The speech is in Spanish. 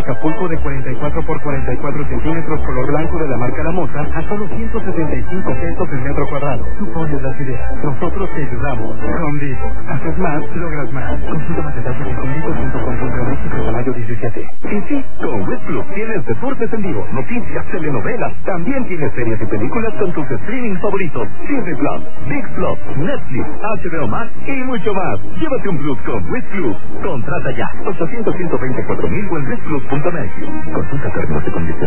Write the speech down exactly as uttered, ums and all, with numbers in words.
Acapulco de cuarenta y cuatro por cuarenta y cuatro centímetros color blanco de la marca La Moza a solo ciento setenta y cinco pesos el metro cuadrado. Tú pones las ideas, nosotros te ayudamos. Home Depot. Haces más, logras más. Consulta más detalles en home depot punto com punto m x hasta mayo diecisiete. Y sí, con Wix Plus tienes deportes en vivo, noticias, telenovelas. También tienes series y películas con tus streaming favoritos. Disney Plus, Big Plus, Netflix, H B O Max y mucho más. Llévate un Plus con Wix Plus. Contrata ya. ochocientos ciento veinticuatro mil o en wix plus punto m x. Consulta términos y condiciones.